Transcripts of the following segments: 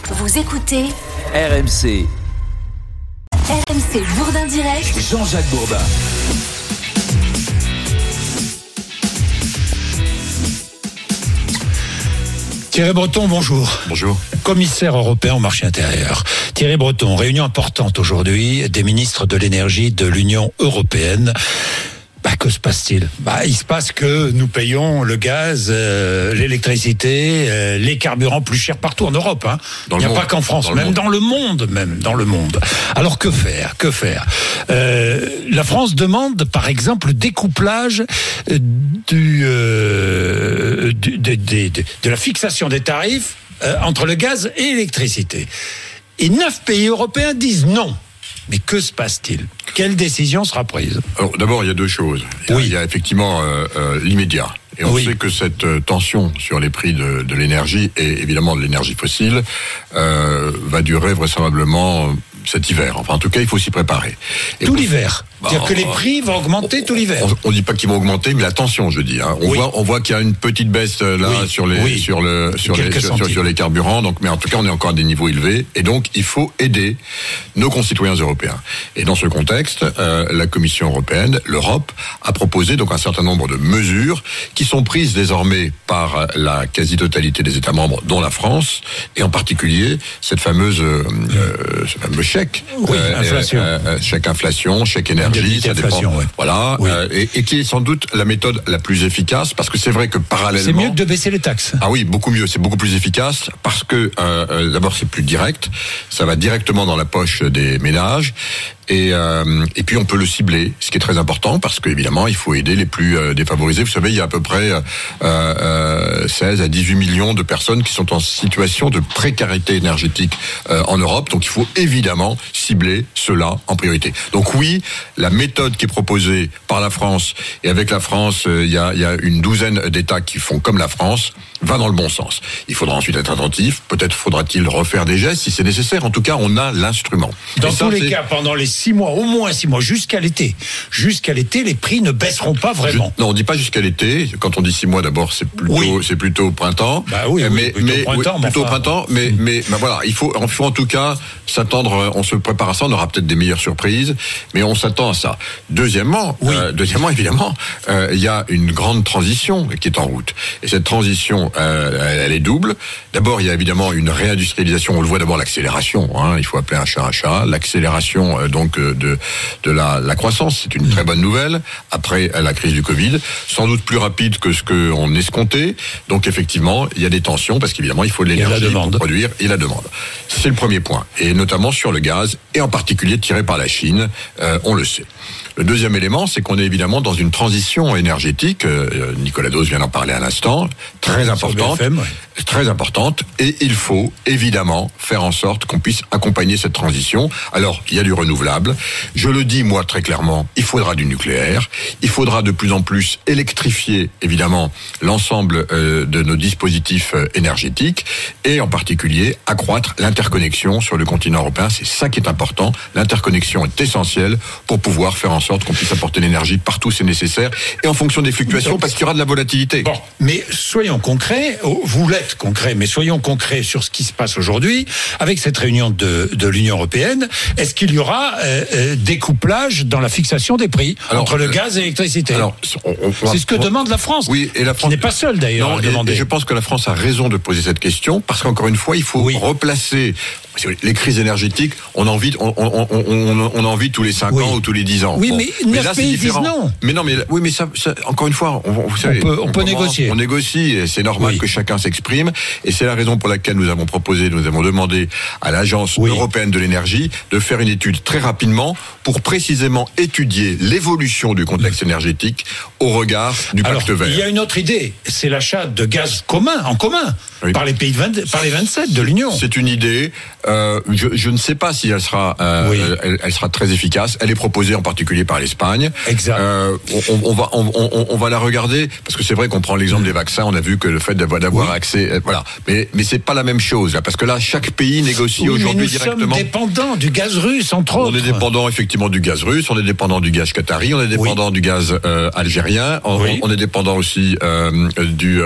Vous écoutez RMC. RMC Bourdin Direct. Jean-Jacques Bourdin. Thierry Breton, bonjour. Bonjour. Commissaire européen au marché intérieur. Thierry Breton, réunion importante aujourd'hui des ministres de l'énergie de l'Union européenne. Que se passe-t-il ? Il se passe que nous payons le gaz, l'électricité, les carburants plus chers partout en Europe. Il n'y a pas qu'en France, même dans le monde. Alors que faire ? La France demande, par exemple, le découplage de la fixation des tarifs entre le gaz et l'électricité. Et 9 pays européens disent non. Mais que se passe-t-il ? Quelle décision sera prise ? Alors, d'abord, il y a deux choses. Il y a effectivement l'immédiat. Et on sait que cette tension sur les prix de l'énergie, et évidemment de l'énergie fossile, va durer vraisemblablement cet hiver. Enfin, en tout cas, il faut s'y préparer. Et tout l'hiver. C'est-à-dire que les prix vont augmenter tout l'hiver. On dit pas qu'ils vont augmenter, mais la tension, je dis. On voit qu'il y a une petite baisse là sur les carburants. Donc, mais en tout cas, on est encore à des niveaux élevés, et donc il faut aider nos concitoyens européens. Et dans ce contexte, la Commission européenne, l'Europe, a proposé donc un certain nombre de mesures qui sont prises désormais par la quasi-totalité des États membres, dont la France, et en particulier ce fameux chèque, chèque inflation, chèque énergie. Ça dépend. Voilà, et qui est sans doute la méthode la plus efficace, parce que c'est vrai que parallèlement... C'est mieux que de baisser les taxes. Ah oui, beaucoup mieux, c'est beaucoup plus efficace, parce que d'abord c'est plus direct, ça va directement dans la poche des ménages, et puis on peut le cibler, ce qui est très important, parce qu'évidemment il faut aider les plus défavorisés. Vous savez, il y a à peu près 16 à 18 millions de personnes qui sont en situation de précarité énergétique en Europe, donc il faut évidemment cibler cela en priorité. Donc oui, la méthode qui est proposée par la France, et avec la France, il y a une douzaine d'États qui font comme la France, va dans le bon sens. Il faudra ensuite être attentif, peut-être faudra-t-il refaire des gestes si c'est nécessaire. En tout cas, on a l'instrument. Dans tous les cas, pendant les 6 mois, au moins 6 mois, jusqu'à l'été, les prix ne baisseront pas vraiment. Non, on dit pas jusqu'à l'été. Quand on dit 6 mois, d'abord, c'est plutôt au printemps. Plutôt au printemps. Mais voilà, il faut en tout cas s'attendre. On se prépare à ça. On aura peut-être des meilleures surprises, mais on s'attend à ça. Deuxièmement, évidemment, il y a une grande transition qui est en route. Et cette transition, elle est double. D'abord, il y a évidemment une réindustrialisation. On le voit d'abord, l'accélération. Il faut appeler un chat. L'accélération de la croissance, c'est une très bonne nouvelle. Après la crise du Covid, sans doute plus rapide que ce qu'on escomptait. Donc effectivement, il y a des tensions parce qu'évidemment, il faut de l'énergie pour produire et la demande. C'est le premier point, et notamment sur le gaz, et en particulier tiré par la Chine. On le sait. Le deuxième élément, c'est qu'on est évidemment dans une transition énergétique. Nicolas Dos vient d'en parler à l'instant, très importante, et il faut évidemment faire en sorte qu'on puisse accompagner cette transition. Alors, il y a du renouvelable. Je le dis moi très clairement, il faudra du nucléaire. Il faudra de plus en plus électrifier évidemment l'ensemble de nos dispositifs énergétiques, et en particulier accroître l'interconnexion sur le continent européen. C'est ça qui est important. L'interconnexion est essentielle pour pouvoir faire en sorte qu'on puisse apporter l'énergie partout où c'est nécessaire, et en fonction des fluctuations, parce qu'il y aura de la volatilité. Bon, mais soyons concrets, vous l'êtes concret, mais soyons concrets sur ce qui se passe aujourd'hui, avec cette réunion de l'Union européenne. Est-ce qu'il y aura découplage dans la fixation des prix entre le gaz et l'électricité ? C'est ce que demande la France. Oui, et la France n'est pas seule d'ailleurs à demander. Et je pense que la France a raison de poser cette question, parce qu'encore une fois, il faut replacer les crises énergétiques. On en vit tous les 5 ans ou tous les 10 ans. Oui, mais 9 pays disent non. Mais ça, encore une fois, vous savez, on peut négocier. On négocie, et c'est normal que chacun s'exprime. Et c'est la raison pour laquelle nous avons demandé à l'Agence européenne de l'énergie de faire une étude très rapidement pour précisément étudier l'évolution du contexte énergétique au regard du pacte vert. Il y a une autre idée, c'est l'achat de gaz en commun, par les pays par les 27 de l'Union. C'est une idée. Je ne sais pas si elle sera, elle sera très efficace. Elle est proposée en particulier par l'Espagne. Exact. On va la regarder parce que c'est vrai qu'on prend l'exemple des vaccins. On a vu que le fait d'avoir accès, voilà. Mais c'est pas la même chose là, parce que là, chaque pays négocie aujourd'hui directement. Nous sommes dépendants du gaz russe, entre autres. On est dépendant effectivement du gaz russe. On est dépendant du gaz qatari. On est dépendant du gaz algérien. On est dépendant aussi du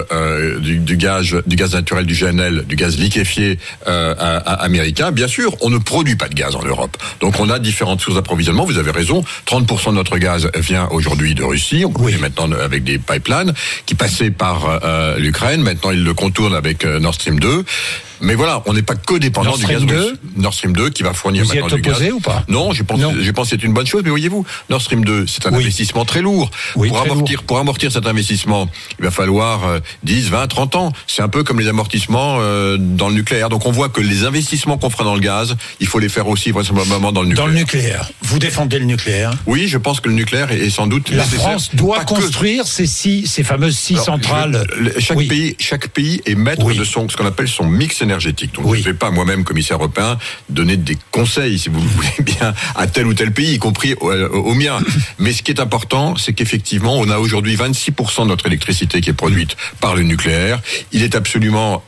gaz naturel, du GNL, du gaz liquéfié américain. Bien sûr, on ne produit pas de gaz en Europe. Donc on a différentes sources d'approvisionnement. Vous avez raison. 30% de notre gaz vient aujourd'hui de Russie. On produit maintenant avec des pipelines qui passaient par l'Ukraine. Maintenant, ils le contournent avec Nord Stream 2. Mais voilà, on n'est pas que dépendant du gaz russe. Nord Stream 2 qui va fournir maintenant du gaz. Vous y êtes opposé ou pas? Non, je pense que c'est une bonne chose. Mais voyez-vous, Nord Stream 2, c'est un investissement très lourd. Pour amortir cet investissement, il va falloir 10, 20, 30 ans. C'est un peu comme les amortissements dans le nucléaire. Donc on voit que les investissements qu'on fera dans le gaz, il faut les faire aussi vraisemblablement dans le nucléaire. Dans le nucléaire. Vous défendez le nucléaire? Oui, je pense que le nucléaire est sans doute la nécessaire. La France doit construire ces fameuses 6 centrales. Chaque pays est maître de ce qu'on appelle son mix énergétique. Donc je ne vais pas moi-même, commissaire européen, donner des conseils, si vous voulez bien, à tel ou tel pays, y compris au mien. Mais ce qui est important, c'est qu'effectivement, on a aujourd'hui 26% de notre électricité qui est produite par le nucléaire. Il est absolument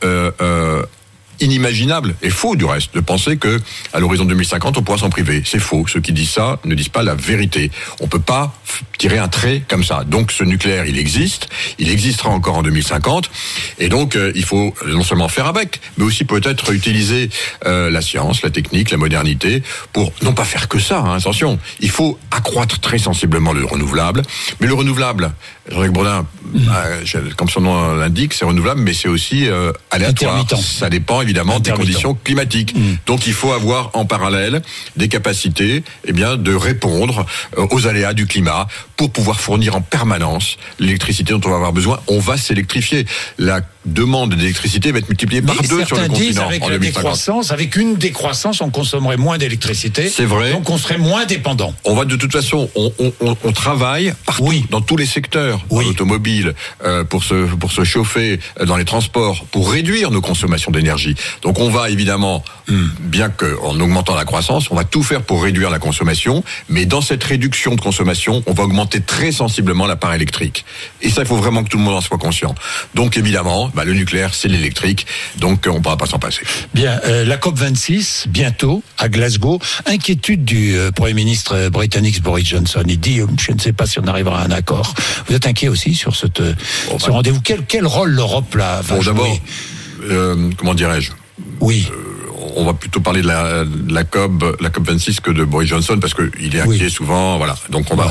inimaginable, et faux du reste, de penser que à l'horizon 2050 on pourra s'en priver. C'est faux. Ceux qui disent ça ne disent pas la vérité. On peut pas tirer un trait comme ça. Donc ce nucléaire, il existe, il existera encore en 2050, et donc il faut non seulement faire avec, mais aussi peut-être utiliser la science, la technique, la modernité pour non pas faire que ça. Attention, il faut accroître très sensiblement le renouvelable. Mais le renouvelable, Jean-Jacques Bourdin, comme son nom l'indique, c'est renouvelable, mais c'est aussi aléatoire. Intermittent. Ça dépend évidemment des conditions climatiques. Donc il faut avoir en parallèle des capacités de répondre aux aléas du climat pour pouvoir fournir en permanence l'électricité dont on va avoir besoin. On va s'électrifier. La demande d'électricité va être multipliée par 2 sur le continent en 2050. Avec une décroissance, on consommerait moins d'électricité. C'est vrai. Donc on serait moins dépendant. On va de toute façon, on travaille partout, dans tous les secteurs, dans l'automobile, pour se chauffer, dans les transports, pour réduire nos consommations d'énergie. Donc on va évidemment, bien qu'en augmentant la croissance, on va tout faire pour réduire la consommation, mais dans cette réduction de consommation, on va augmenter très sensiblement la part électrique. Et ça, il faut vraiment que tout le monde en soit conscient. Donc évidemment, le nucléaire, c'est l'électrique, donc on ne pourra pas s'en passer. Bien, la COP26, bientôt, à Glasgow. Inquiétude du Premier ministre britannique Boris Johnson. Il dit, je ne sais pas si on arrivera à un accord. Vous êtes inquiet aussi sur ce rendez-vous? Quel rôle l'Europe là va jouer? D'abord, comment dirais-je? Oui. On va plutôt parler de la COP26 que de Boris Johnson parce que il est inquiet souvent, voilà. Donc on va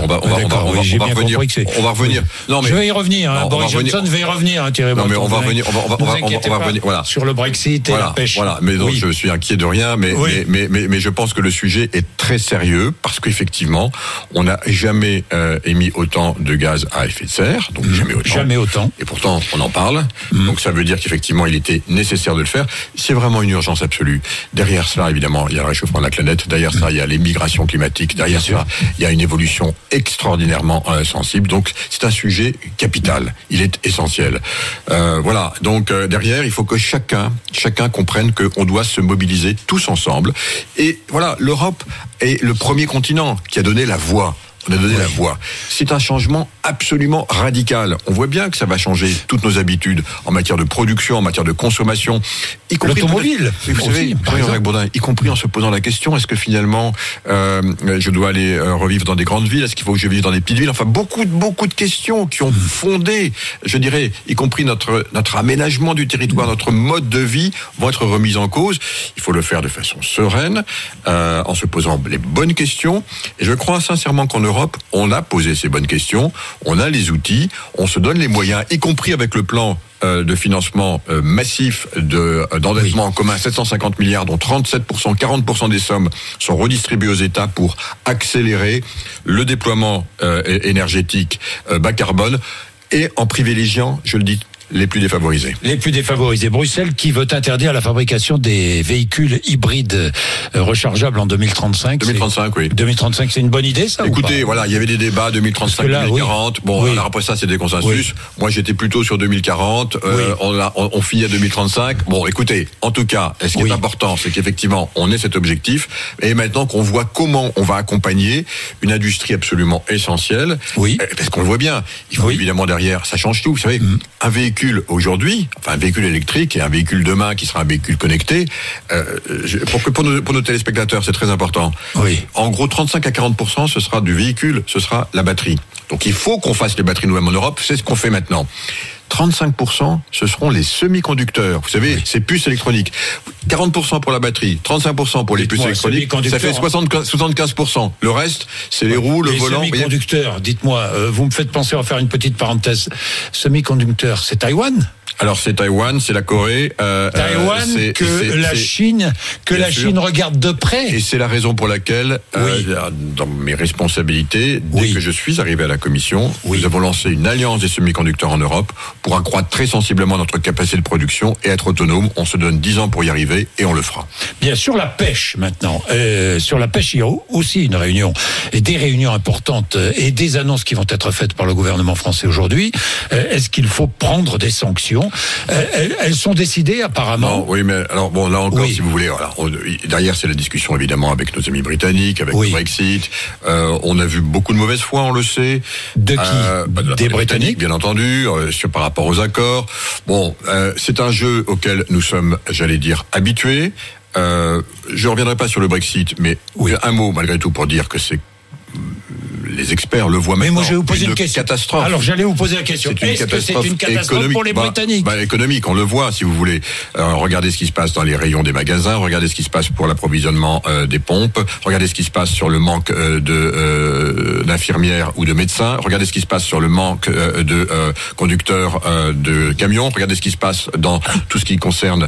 revenir. Non mais je vais y revenir. Boris Johnson va y revenir. Thierry. Non mais on va revenir. Voilà. Sur le Brexit et la pêche. Voilà. Mais donc je suis inquiet de rien. Mais je pense que le sujet est très sérieux parce qu'effectivement on n'a jamais émis autant de gaz à effet de serre. Donc jamais autant. Et pourtant on en parle. Donc ça veut dire qu'effectivement il était nécessaire de le faire. C'est vraiment une urgence absolue. Derrière cela, évidemment, il y a le réchauffement de la planète. Derrière ça, il y a les migrations climatiques. Derrière ça, il y a une évolution extraordinairement sensible. Donc, c'est un sujet capital. Il est essentiel. Voilà. Donc, derrière, il faut que chacun comprenne qu'on doit se mobiliser tous ensemble. Et voilà, l'Europe est le premier continent qui a donné la voix. On a donné la voix. C'est un changement absolument radical. On voit bien que ça va changer toutes nos habitudes en matière de production, en matière de consommation, y compris l'automobile. Vous savez, Jacques Bourdin, y compris en se posant la question, est-ce que finalement je dois aller revivre dans des grandes villes? Est-ce qu'il faut que je vive dans des petites villes? Enfin, beaucoup de questions qui ont fondé, je dirais, y compris notre aménagement du territoire, notre mode de vie, vont être remises en cause. Il faut le faire de façon sereine, en se posant les bonnes questions. Et je crois sincèrement qu'en Europe, on a posé ces bonnes questions, on a les outils, on se donne les moyens, y compris avec le plan de financement massif d'endettement en commun, 750 milliards, dont 37%, 40% des sommes sont redistribuées aux États pour accélérer le déploiement énergétique bas carbone et en privilégiant, je le dis les plus défavorisés. Les plus défavorisés. Bruxelles qui veut interdire la fabrication des véhicules hybrides rechargeables en 2035. 2035, oui. 2035, c'est une bonne idée, ça? Écoutez, voilà, il y avait des débats 2035, là, 2040. Oui. Bon, alors après ça, c'est des consensus. Oui. Moi, j'étais plutôt sur 2040. On finit à 2035. Bon, écoutez, en tout cas, ce qui est important, c'est qu'effectivement, on ait cet objectif. Et maintenant qu'on voit comment on va accompagner une industrie absolument essentielle. Oui. Parce qu'on le voit bien. Il faut évidemment derrière, ça change tout. Vous savez, un véhicule aujourd'hui, enfin un véhicule électrique et un véhicule demain qui sera un véhicule connecté, pour nos téléspectateurs, c'est très important. Oui. En gros, 35 à 40%, ce sera du véhicule, ce sera la batterie. Donc il faut qu'on fasse les batteries nous-mêmes en Europe, c'est ce qu'on fait maintenant. 35%, ce seront les semi-conducteurs. Vous savez, ces puces électroniques. 40% pour la batterie, 35% pour les puces électroniques. Ça fait 75%. Le reste, c'est les roues, le volant. Les semi-conducteurs, dites-moi, vous me faites penser à faire une petite parenthèse. Semi-conducteurs, c'est Taïwan ? Alors c'est Taïwan, c'est la Corée. Taïwan la Chine regarde de près. Et c'est la raison pour laquelle, dans mes responsabilités, dès que je suis arrivé à la Commission, nous avons lancé une alliance des semi-conducteurs en Europe pour accroître très sensiblement notre capacité de production et être autonome. On se donne 10 ans pour y arriver et on le fera. Bien sûr, la pêche maintenant. Sur la pêche, il y a aussi une réunion et des réunions importantes et des annonces qui vont être faites par le gouvernement français aujourd'hui. Est-ce qu'il faut prendre des sanctions? Elles sont décidées apparemment. Non, oui, mais alors bon, là encore, si vous voulez, voilà, derrière c'est la discussion évidemment avec nos amis britanniques, avec le Brexit. On a vu beaucoup de mauvaise foi, on le sait. De qui? Des Britanniques, bien entendu, par rapport aux accords. Bon, c'est un jeu auquel nous sommes, j'allais dire, habitués. Je reviendrai pas sur le Brexit, mais un mot malgré tout pour dire que c'est les experts le voient maintenant. Mais moi, je vais vous poser une question. Catastrophe. Alors, j'allais vous poser la question. Est-ce que c'est une catastrophe pour les Britanniques? Économique, on le voit, si vous voulez. Regardez ce qui se passe dans les rayons des magasins, regardez ce qui se passe pour l'approvisionnement des pompes, regardez ce qui se passe sur le manque d'infirmières ou de médecins, regardez ce qui se passe sur le manque de conducteurs de camions, regardez ce qui se passe dans tout ce qui concerne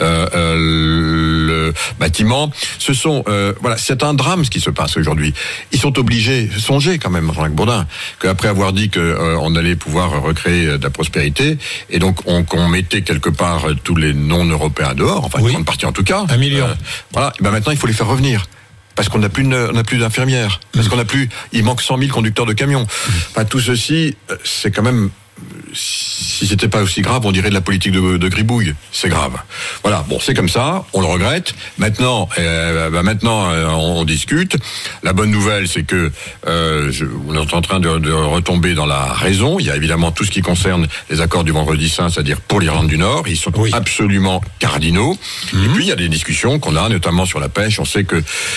le bâtiment. Ce sont, c'est un drame ce qui se passe aujourd'hui. Ils sont obligés, songez quand même, Jean-Jacques Bourdin, qu'après avoir dit qu'on allait pouvoir recréer de la prospérité, et donc qu'on mettait quelque part tous les non-européens dehors, enfin une grande partie en tout cas. 1 million. Et maintenant il faut les faire revenir. Parce qu'on n'a plus d'infirmières. Parce il manque 100 000 conducteurs de camions. Enfin, tout ceci, c'est quand même, si c'était pas aussi grave, on dirait de la politique de gribouille. C'est grave. Voilà. Bon, c'est comme ça. On le regrette. Maintenant, on discute. La bonne nouvelle, c'est que on est en train de retomber dans la raison. Il y a évidemment tout ce qui concerne les accords du Vendredi Saint, c'est-à-dire pour l'Irlande du Nord. Ils sont absolument cardinaux. Et puis il y a des discussions qu'on a, notamment sur la pêche. On sait que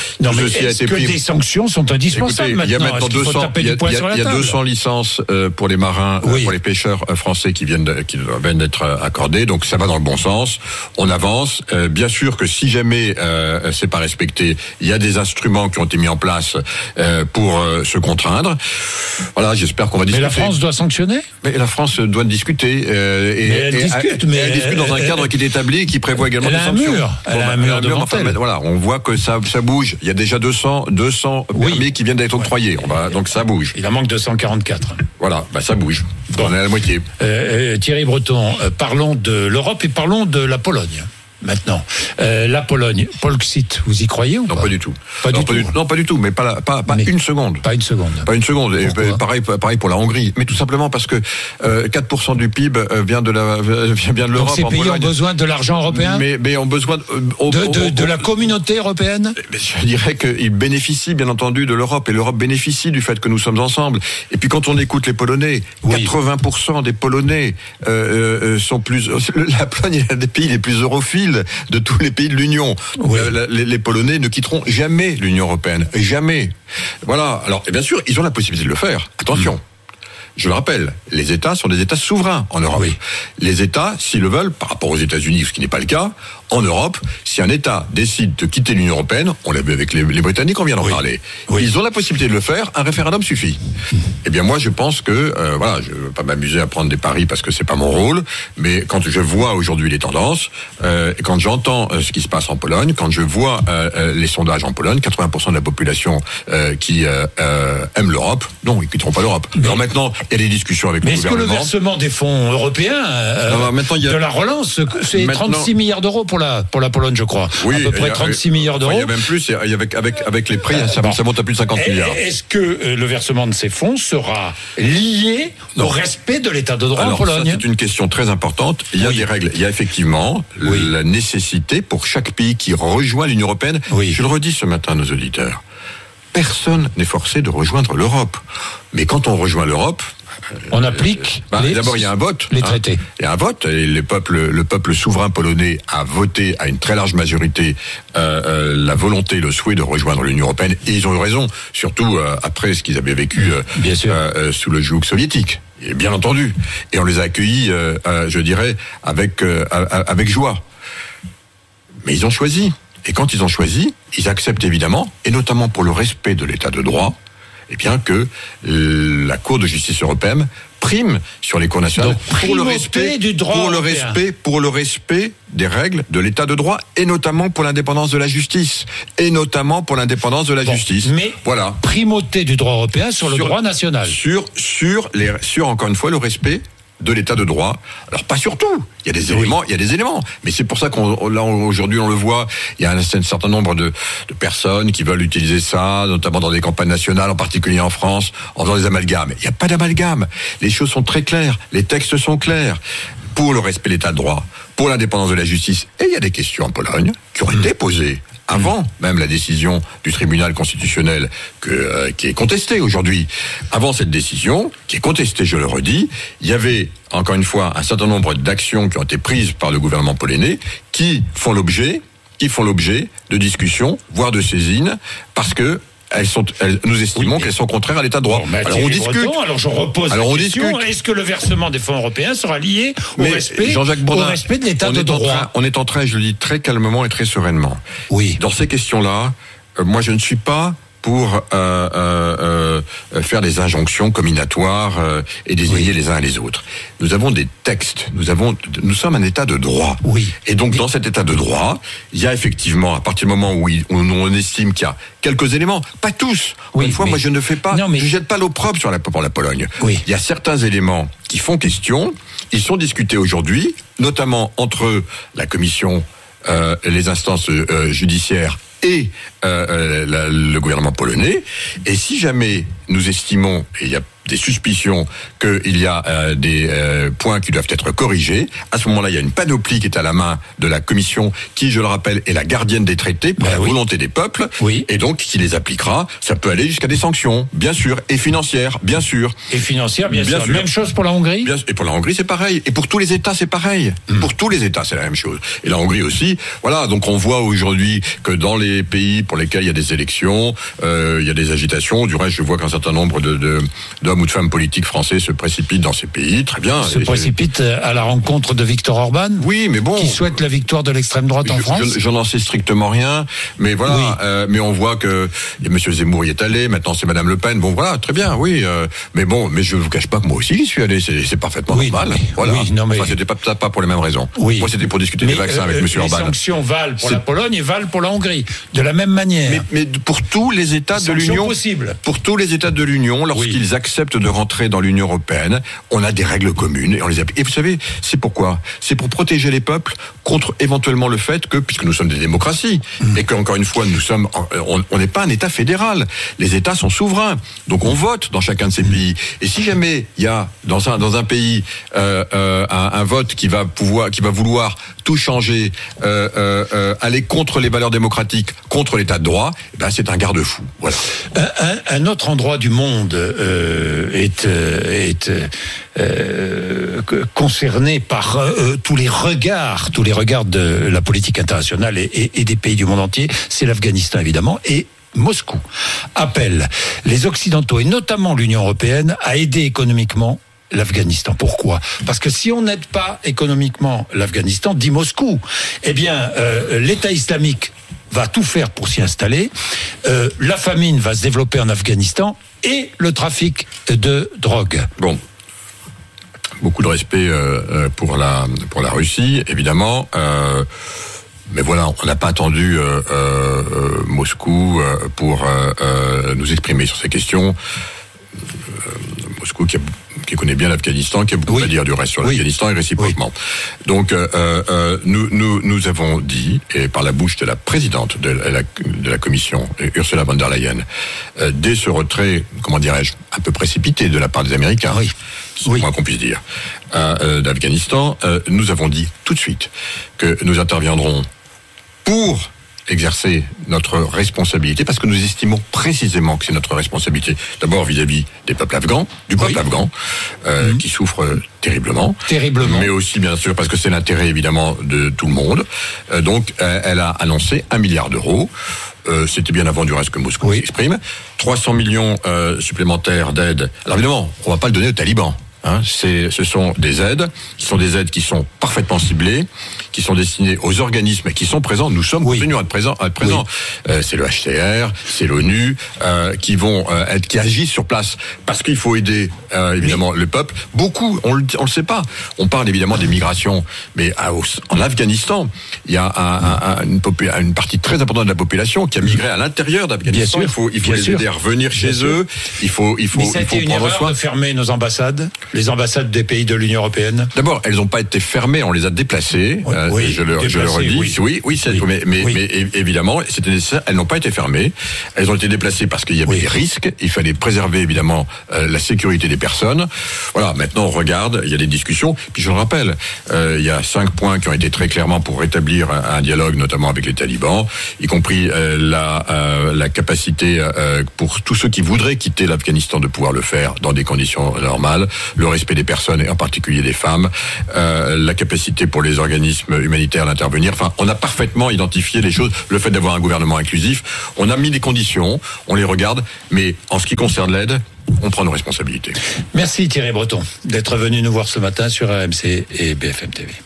des sanctions sont indispensables. Écoutez, il y a maintenant 200 licences pour les marins, pour les pêcheurs français qui viennent d'être accordés, donc ça va dans le bon sens. On avance. Bien sûr que si jamais c'est pas respecté, il y a des instruments qui ont été mis en place pour se contraindre. Voilà, j'espère qu'on va discuter. Mais la France doit sanctionner ? Mais la France doit discuter. Elle discute dans un cadre qui est établi et qui prévoit également des sanctions. Elle a un mur devant elle. Voilà, on voit que ça bouge. Il y a déjà 200 permis qui viennent d'être octroyés. Donc ça bouge. Il en manque 244. Voilà, ça bouge. On est à la moitié. Thierry Breton, parlons de l'Europe et parlons de la Pologne. Maintenant, la Pologne, Polexit, vous y croyez ou pas ? Non, pas du tout. Non, pas du tout, mais pas une seconde. Pas une seconde. Pas une seconde. Et pareil pour la Hongrie. Mais tout simplement parce que 4% du PIB vient de l'Europe. Donc ces pays ont besoin de l'argent européen ? Mais ont besoin de la communauté européenne ? Je dirais qu'ils bénéficient bien entendu de l'Europe, et l'Europe bénéficie du fait que nous sommes ensemble. Et puis quand on écoute les Polonais, 80% des Polonais sont plus... La Pologne est un des pays les plus europhiles de tous les pays de l'Union. Les Polonais ne quitteront jamais l'Union européenne. Jamais. Voilà. Alors, et bien sûr, ils ont la possibilité de le faire. Attention. Je le rappelle, les États sont des États souverains en Europe. Les États, s'ils le veulent, par rapport aux États-Unis, ce qui n'est pas le cas, En Europe, si un État décide de quitter l'Union européenne, on l'a vu avec les Britanniques, on vient d'en parler, ils ont la possibilité de le faire, un référendum suffit. Eh bien moi je pense que, je ne veux pas m'amuser à prendre des paris parce que c'est pas mon rôle, mais quand je vois aujourd'hui les tendances, quand j'entends ce qui se passe en Pologne, quand je vois les sondages en Pologne, 80% de la population qui aime l'Europe, non, ils quitteront pas l'Europe. Alors maintenant, il y a des discussions avec le gouvernement. Mais est-ce que le versement des fonds européens de la relance, c'est 36 milliards d'euros pour la Pologne, je crois. Oui, à peu près 36 milliards d'euros. Il y a même plus, avec les prix, ça monte à plus de 50 milliards. Est-ce que le versement de ces fonds sera lié au respect de l'état de droit en Pologne ? Ça, c'est une question très importante. Il y a des règles. Il y a effectivement la nécessité pour chaque pays qui rejoint l'Union européenne. Je le redis ce matin à nos auditeurs. Personne n'est forcé de rejoindre l'Europe. Mais quand on rejoint l'Europe, on applique d'abord il y a un vote, les traités. Il y a un vote et le peuple souverain polonais a voté à une très large majorité la volonté, le souhait de rejoindre l'Union européenne, et ils ont eu raison, surtout après ce qu'ils avaient vécu sous le joug soviétique. Et bien entendu, et on les a accueillis, je dirais, avec joie. Mais ils ont choisi. Et quand ils ont choisi, ils acceptent évidemment, et notamment pour le respect de l'état de droit, eh bien que la Cour de justice européenne prime sur les cours nationales. Donc, pour le respect du droit pour le respect des règles de l'état de droit, et notamment pour l'indépendance de la justice. Mais voilà. Primauté du droit européen sur le droit national. Sur encore une fois le respect de l'état de droit. Alors pas sur tout. Il y a des éléments, mais c'est pour ça aujourd'hui on le voit, il y a un certain nombre de personnes qui veulent utiliser ça, notamment dans des campagnes nationales, en particulier en France, en faisant des amalgames. Il n'y a pas d'amalgame. Les choses sont très claires, les textes sont clairs. Pour le respect de l'état de droit, pour l'indépendance de la justice, et il y a des questions en Pologne qui ont été posées avant même la décision du tribunal constitutionnel qui est contestée aujourd'hui. Avant cette décision, qui est contestée, je le redis, il y avait, encore une fois, un certain nombre d'actions qui ont été prises par le gouvernement polonais qui font l'objet de discussions, voire de saisines, parce que nous estimons qu'elles sont contraires à l'état de droit. Alors on discute. Alors je repose la question. Est-ce que le versement des fonds européens sera lié au respect de l'état de droit ? On est en train, je le dis très calmement et très sereinement. Oui. Dans ces questions-là, moi je ne suis pas pour faire des injonctions combinatoires et désigner les uns et les autres. Nous avons des textes, nous sommes un état de droit. Oui. Et donc dans cet état de droit, il y a effectivement, à partir du moment où on estime qu'il y a quelques éléments, pas tous. Une fois, moi je ne fais pas, je jette pas l'opprobre pour la Pologne. Oui. Il y a certains éléments qui font question, ils sont discutés aujourd'hui, notamment entre la Commission, les instances judiciaires et le gouvernement polonais. Et si jamais nous estimons, et il y a des suspicions qu'il y a des points qui doivent être corrigés, à ce moment-là, il y a une panoplie qui est à la main de la Commission, qui, je le rappelle, est la gardienne des traités pour la volonté des peuples, et donc qui les appliquera. Ça peut aller jusqu'à des sanctions, bien sûr, et financières, bien sûr. Et financières, bien sûr. Même chose pour la Hongrie ? Et pour la Hongrie, c'est pareil. Et pour tous les États, c'est pareil. Pour tous les États, c'est la même chose. Et la Hongrie aussi. Voilà, donc on voit aujourd'hui que dans les pays pour lesquels il y a des élections, il y a des agitations. Du reste, je vois qu'un certain nombre d'hommes ou de femmes politiques français se précipitent dans ces pays, très bien. Se précipitent à la rencontre de Viktor Orban ? Oui, mais bon. Qui souhaite la victoire de l'extrême droite en France ? Je n'en sais strictement rien, mais voilà. Mais on voit que M. Zemmour y est allé, maintenant c'est Mme Le Pen. Bon, voilà, très bien, oui. Mais je ne vous cache pas que moi aussi j'y suis allé, c'est parfaitement normal. Voilà. Enfin, c'était pas pour les mêmes raisons. Oui. Moi, c'était pour discuter des vaccins avec M. Orban. Les sanctions valent pour la Pologne et valent pour la Hongrie, de la même manière. Mais pour tous les États de l'Union, pour tous les États de l'Union, lorsqu'ils acceptent de rentrer dans l'Union européenne, on a des règles communes et on les applique. Et vous savez, c'est pourquoi ? C'est pour protéger les peuples contre éventuellement le fait que, puisque nous sommes des démocraties, et qu'encore une fois, on n'est pas un État fédéral. Les États sont souverains. Donc on vote dans chacun de ces pays. Et si jamais il y a dans un pays un vote qui va vouloir tout changer, aller contre les valeurs démocratiques, contre l'état de droit, c'est un garde-fou. Voilà. Un autre endroit du monde est concerné par tous les regards de la politique internationale et des pays du monde entier, c'est l'Afghanistan évidemment, et Moscou appelle les Occidentaux et notamment l'Union européenne à aider économiquement l'Afghanistan. Pourquoi ? Parce que si on n'aide pas économiquement l'Afghanistan, dit Moscou, eh bien, l'État islamique va tout faire pour s'y installer, la famine va se développer en Afghanistan et le trafic de drogue. Bon. Beaucoup de respect pour la Russie, évidemment. Mais voilà, on n'a pas attendu Moscou pour nous exprimer sur ces questions. Moscou qui connaît bien l'Afghanistan, qui a beaucoup à dire du reste sur l'Afghanistan et réciproquement. Donc nous avons dit, et par la bouche de la présidente de la commission, Ursula von der Leyen, dès ce retrait, comment dirais-je, un peu précipité de la part des Américains, c'est le moins qu'on puisse dire, d'Afghanistan, nous avons dit tout de suite que nous interviendrons pour exercer notre responsabilité, parce que nous estimons précisément que c'est notre responsabilité, d'abord vis-à-vis des peuples afghans, du peuple afghan, qui souffre terriblement, mais aussi bien sûr parce que c'est l'intérêt évidemment de tout le monde. Donc elle a annoncé 1 milliard d'euros. C'était bien avant du reste que Moscou s'exprime. 300 millions supplémentaires d'aide. Alors évidemment, on va pas le donner aux talibans. Ce sont des aides qui sont parfaitement ciblées, qui sont destinées aux organismes qui sont présents. Nous sommes continuons à être présents. C'est le HCR, c'est l'ONU, qui agissent sur place parce qu'il faut aider évidemment le peuple. Beaucoup, on le sait pas. On parle évidemment des migrations, mais en Afghanistan, il y a une partie très importante de la population qui a migré à l'intérieur d'Afghanistan. Il faut les aider à revenir chez eux. Il faut prendre soin de fermer nos ambassades. Les ambassades des pays de l'Union européenne. D'abord, elles n'ont pas été fermées, on les a déplacées. Je le redis. Mais évidemment, c'était nécessaire. Elles n'ont pas été fermées. Elles ont été déplacées parce qu'il y avait des risques. Il fallait préserver évidemment la sécurité des personnes. Voilà. Maintenant, on regarde. Il y a des discussions. Puis je le rappelle, il y a 5 points qui ont été très clairement pour rétablir un dialogue, notamment avec les talibans, y compris la capacité pour tous ceux qui voudraient quitter l'Afghanistan de pouvoir le faire dans des conditions normales. Le respect des personnes et en particulier des femmes, la capacité pour les organismes humanitaires d'intervenir. Enfin, on a parfaitement identifié les choses. Le fait d'avoir un gouvernement inclusif, on a mis des conditions, on les regarde, mais en ce qui concerne l'aide, on prend nos responsabilités. Merci Thierry Breton d'être venu nous voir ce matin sur RMC et BFM TV.